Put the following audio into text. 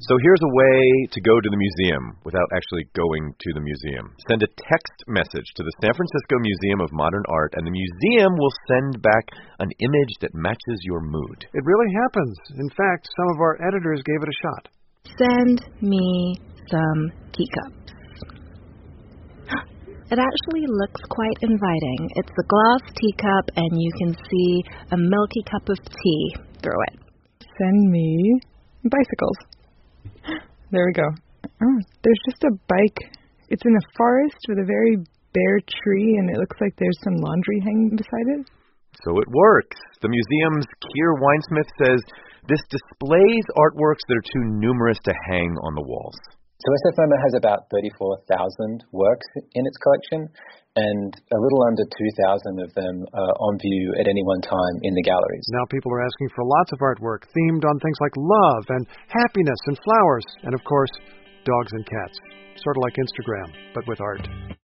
So here's a way to go to the museum without actually going to the museum. Send a text message to the San Francisco Museum of Modern Art, and the museum will send back an image that matches your mood. It really happens. In fact, some of our editors gave it a shot. Send me some teacups. It actually looks quite inviting. It's a glass teacup, and you can see a milky cup of tea through it. Send me bicycles. There we go. Oh, there's just a bike. It's in a forest with a very bare tree, and it looks like there's some laundry hanging beside it. So it works. The museum's Keir Weinsmith says this displays artworks that are too numerous to hang on the walls. So SF MoMA has about 34,000 works in its collection, and a little under 2,000 of them are on view at any one time in the galleries. Now people are asking for lots of artwork themed on things like love and happiness and flowers, and of course, dogs and cats. Sort of like Instagram, but with art.